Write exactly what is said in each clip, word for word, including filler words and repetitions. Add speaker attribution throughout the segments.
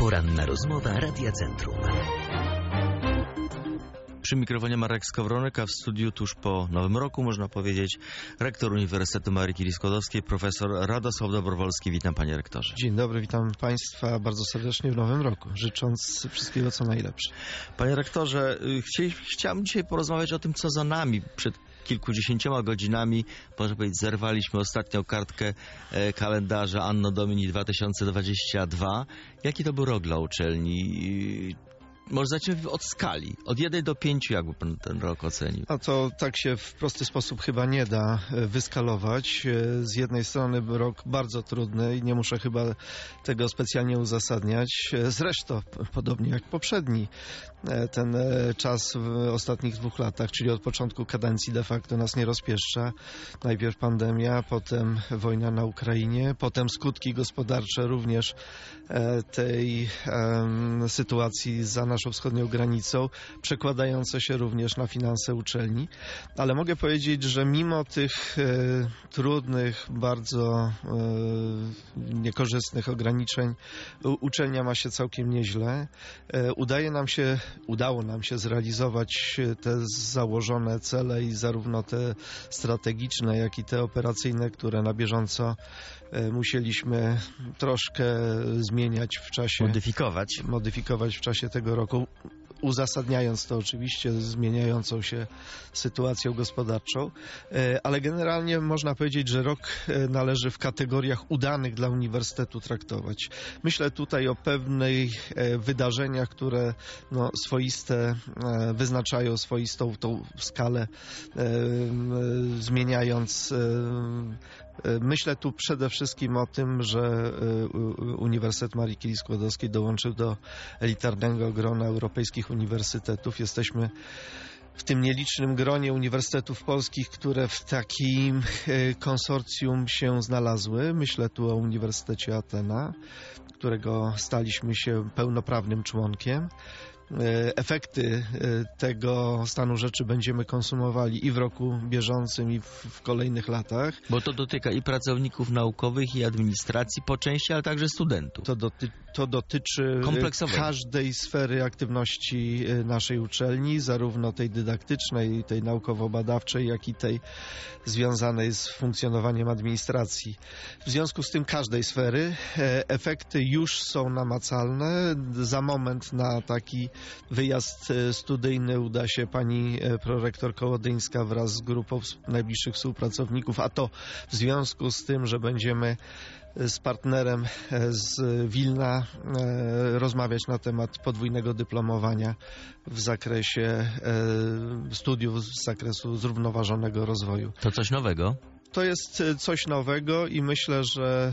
Speaker 1: Poranna rozmowa Radia Centrum.
Speaker 2: Przy mikrofonie Marek Skowronek, a w studiu tuż po Nowym Roku, można powiedzieć, rektor Uniwersytetu Marii Curie-Skłodowskiej, profesor Radosław Dobrowolski. Witam, panie rektorze.
Speaker 3: Dzień dobry, witam państwa bardzo serdecznie w Nowym Roku, życząc wszystkiego co najlepsze.
Speaker 2: Panie rektorze, chci, chciałem dzisiaj porozmawiać o tym, co za nami. Przed kilkudziesięcioma godzinami, można powiedzieć, zerwaliśmy ostatnią kartkę e, kalendarza Anno Domini dwa tysiące dwudziesty drugi. Jaki to był rok dla uczelni? Może zacznijmy od skali. Od jednej do pięciu, jakby pan ten rok ocenił.
Speaker 3: A to tak się w prosty sposób chyba nie da wyskalować. Z jednej strony rok bardzo trudny i nie muszę chyba tego specjalnie uzasadniać. Zresztą, podobnie jak poprzedni, ten czas w ostatnich dwóch latach, czyli od początku kadencji de facto nas nie rozpieszcza. Najpierw pandemia, potem wojna na Ukrainie, potem skutki gospodarcze również tej um, sytuacji za naszą wschodnią granicą, przekładające się również na finanse uczelni. Ale mogę powiedzieć, że mimo tych e, trudnych, bardzo e, niekorzystnych ograniczeń, u, uczelnia ma się całkiem nieźle. E, udaje nam się, udało nam się zrealizować te założone cele i zarówno te strategiczne, jak i te operacyjne, które na bieżąco e, musieliśmy troszkę zmieniać w czasie.
Speaker 2: Modyfikować.
Speaker 3: Modyfikować w czasie tego roku, uzasadniając to oczywiście zmieniającą się sytuacją gospodarczą, ale generalnie można powiedzieć, że rok należy w kategoriach udanych dla uniwersytetu traktować. Myślę tutaj o pewnych wydarzeniach, które no, swoiste wyznaczają swoistą tą skalę, zmieniając. Myślę tu przede wszystkim o tym, że Uniwersytet Marii Curie-Skłodowskiej dołączył do elitarnego grona europejskich uniwersytetów. Jesteśmy w tym nielicznym gronie uniwersytetów polskich, które w takim konsorcjum się znalazły. Myślę tu o Uniwersytecie Atena, którego staliśmy się pełnoprawnym członkiem. Efekty tego stanu rzeczy będziemy konsumowali i w roku bieżącym, i w, w kolejnych latach.
Speaker 2: Bo to dotyka i pracowników naukowych, i administracji po części, ale także studentów.
Speaker 3: To, doty to dotyczy każdej sfery aktywności naszej uczelni, zarówno tej dydaktycznej, tej naukowo-badawczej, jak i tej związanej z funkcjonowaniem administracji. W związku z tym każdej sfery efekty już są namacalne. Za moment na taki wyjazd studyjny uda się pani prorektor Kołodyńska wraz z grupą najbliższych współpracowników, a to w związku z tym, że będziemy z partnerem z Wilna rozmawiać na temat podwójnego dyplomowania w zakresie studiów z zakresu zrównoważonego rozwoju.
Speaker 2: To coś nowego?
Speaker 3: To jest coś nowego i myślę, że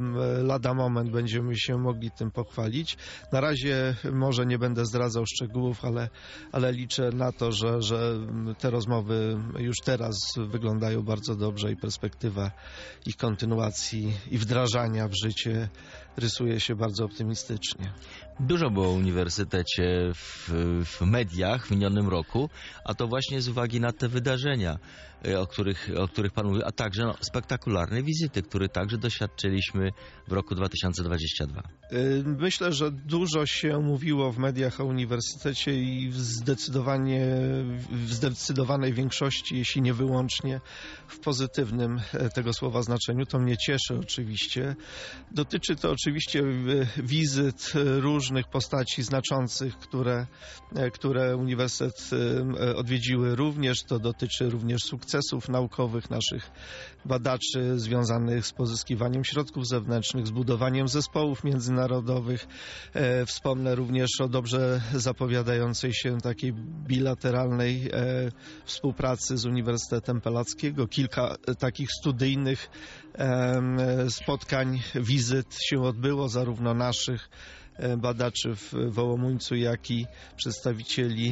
Speaker 3: lada moment będziemy się mogli tym pochwalić. Na razie może nie będę zdradzał szczegółów, ale, ale liczę na to, że, że te rozmowy już teraz wyglądają bardzo dobrze i perspektywa ich kontynuacji i wdrażania w życie rysuje się bardzo optymistycznie.
Speaker 2: Dużo było o uniwersytecie w, w mediach w minionym roku, a to właśnie z uwagi na te wydarzenia, o których, o których pan mówił, a także no, spektakularne wizyty, które także doświadczyliśmy w roku dwa tysiące dwudziestym drugim.
Speaker 3: Myślę, że dużo się mówiło w mediach o uniwersytecie i zdecydowanie, w zdecydowanej większości, jeśli nie wyłącznie, w pozytywnym tego słowa znaczeniu. To mnie cieszy oczywiście. Dotyczy to oczywiście wizyt różnych postaci znaczących, które, które uniwersytet odwiedziły również. To dotyczy również sukcesów naukowych naszych badaczy związanych z pozyskiwaniem środków zewnętrznych, z budowaniem zespołów międzynarodowych. E, wspomnę również o dobrze zapowiadającej się takiej bilateralnej e, współpracy z Uniwersytetem Pelackiego. Kilka e, takich studyjnych e, spotkań, wizyt się odbyło, zarówno naszych badaczy w Wołomuńcu, jak i przedstawicieli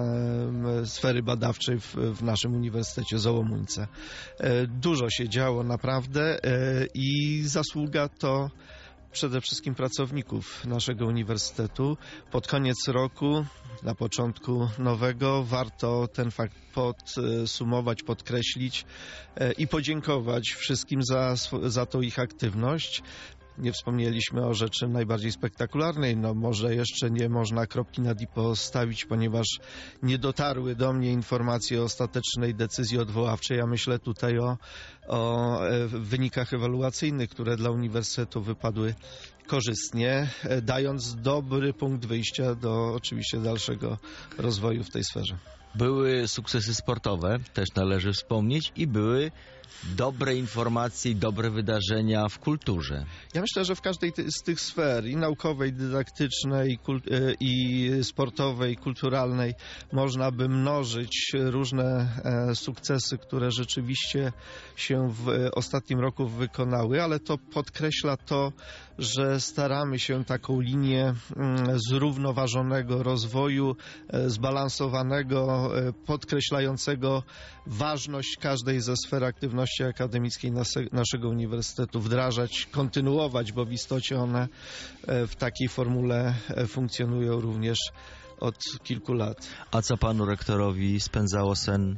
Speaker 3: e, sfery badawczej w, w naszym Uniwersytecie Zołomuńce. E, dużo się działo naprawdę e, i zasługa to przede wszystkim pracowników naszego uniwersytetu. Pod koniec roku, na początku nowego, warto ten fakt podsumować, podkreślić i podziękować wszystkim za, za tą ich aktywność. Nie wspomnieliśmy o rzeczy najbardziej spektakularnej. No może jeszcze nie można kropki nad i postawić, ponieważ nie dotarły do mnie informacje o ostatecznej decyzji odwoławczej. Ja myślę tutaj o, o wynikach ewaluacyjnych, które dla uniwersytetu wypadły korzystnie, dając dobry punkt wyjścia do oczywiście dalszego rozwoju w tej sferze.
Speaker 2: Były sukcesy sportowe, też należy wspomnieć, i były dobre informacje i dobre wydarzenia w kulturze.
Speaker 3: Ja myślę, że w każdej z tych sfer, i naukowej, dydaktycznej, i sportowej, i kulturalnej, można by mnożyć różne sukcesy, które rzeczywiście się w ostatnim roku wykonały, ale to podkreśla to, że staramy się taką linię zrównoważonego rozwoju, zbalansowanego, podkreślającego ważność każdej ze sfer aktywności akademickiej naszego uniwersytetu wdrażać, kontynuować, bo w istocie one w takiej formule funkcjonują również od kilku lat.
Speaker 2: A co panu rektorowi spędzało sen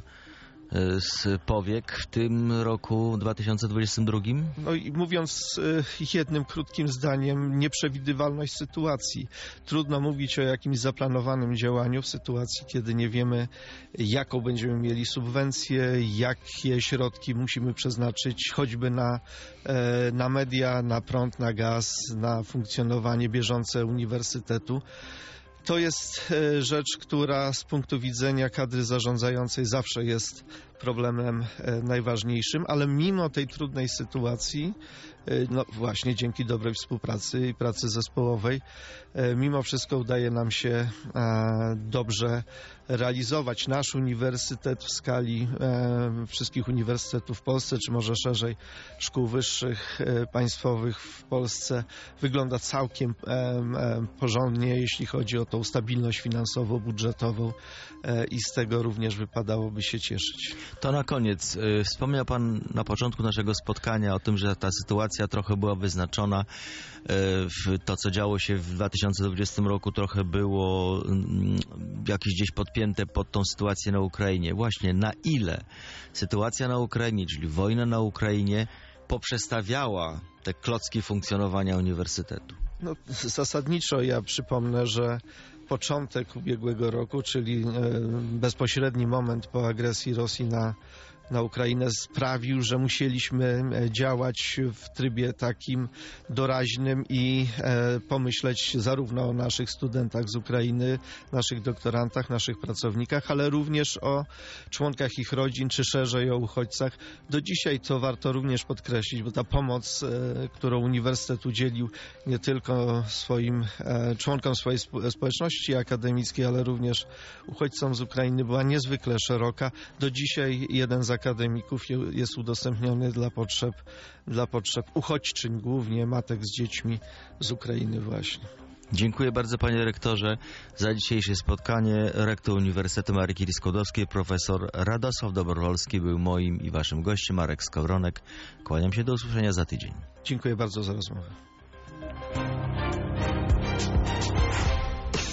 Speaker 2: z powiek w tym roku dwa tysiące dwudziestym drugim?
Speaker 3: No i mówiąc jednym krótkim zdaniem, nieprzewidywalność sytuacji. Trudno mówić o jakimś zaplanowanym działaniu w sytuacji, kiedy nie wiemy, jaką będziemy mieli subwencję, jakie środki musimy przeznaczyć choćby na, na media, na prąd, na gaz, na funkcjonowanie bieżące uniwersytetu. To jest rzecz, która z punktu widzenia kadry zarządzającej zawsze jest problemem najważniejszym, ale mimo tej trudnej sytuacji, no właśnie dzięki dobrej współpracy i pracy zespołowej, mimo wszystko udaje nam się dobrze realizować nasz uniwersytet w skali wszystkich uniwersytetów w Polsce, czy może szerzej szkół wyższych państwowych w Polsce. Wygląda całkiem porządnie, jeśli chodzi o tą stabilność finansową, budżetową, i z tego również wypadałoby się cieszyć.
Speaker 2: To na koniec. Wspomniał pan na początku naszego spotkania o tym, że ta sytuacja trochę była wyznaczona. To, co działo się w dwa tysiące dwudziestym roku, trochę było jakieś gdzieś podpięte pod tą sytuację na Ukrainie. Właśnie na ile sytuacja na Ukrainie, czyli wojna na Ukrainie, poprzestawiała te klocki funkcjonowania uniwersytetu?
Speaker 3: No, zasadniczo ja przypomnę, że początek ubiegłego roku, czyli bezpośredni moment po agresji Rosji na, na Ukrainę, sprawił, że musieliśmy działać w trybie takim doraźnym i pomyśleć zarówno o naszych studentach z Ukrainy, naszych doktorantach, naszych pracownikach, ale również o członkach ich rodzin, czy szerzej o uchodźcach. Do dzisiaj to warto również podkreślić, bo ta pomoc, którą uniwersytet udzielił nie tylko swoim członkom swojej społeczności akademickiej, ale również uchodźcom z Ukrainy, była niezwykle szeroka. Do dzisiaj jeden z akademików jest udostępniony dla potrzeb, dla potrzeb uchodźczyń, głównie matek z dziećmi z Ukrainy właśnie.
Speaker 2: Dziękuję bardzo, panie rektorze, za dzisiejsze spotkanie. Rektor Uniwersytetu Marii Curie-Skłodowskiej, profesor Radosław Dobrowolski był moim i waszym gościem, Marek Skowronek. Kłaniam się, do usłyszenia za tydzień.
Speaker 3: Dziękuję bardzo za rozmowę.